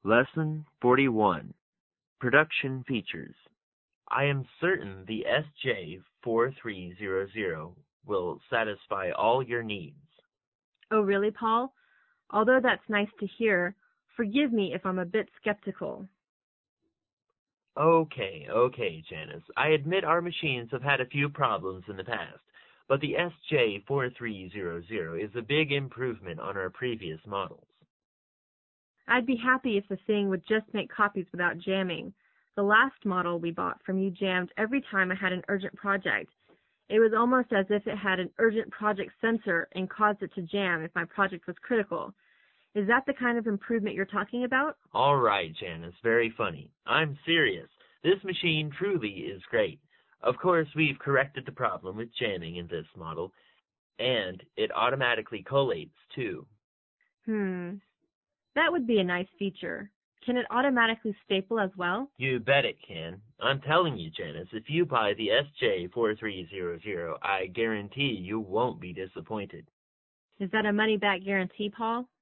Lesson 41. Production Features. I am certain the SJ4300 will satisfy all your needs. Oh, really, Paul? Although that's nice to hear, forgive me if I'm a bit skeptical. Okay, Janice. I admit our machines have had a few problems in the past, but the SJ4300 is a big improvement on our previous models. I'd be happy if the thing would just make copies without jamming. The last model we bought from you jammed every time I had an urgent project. It was almost as if it had an urgent project sensor and caused it to jam if my project was critical. Is that the kind of improvement you're talking about? All right, Janice, very funny. I'm serious. This machine truly is great. Of course, we've corrected the problem with jamming in this model, and it automatically collates, too. That would be a nice feature. Can it automatically staple as well? You bet it can. I'm telling you, Janice, if you buy the SJ4300, I guarantee you won't be disappointed. Is that a money-back guarantee, Paul?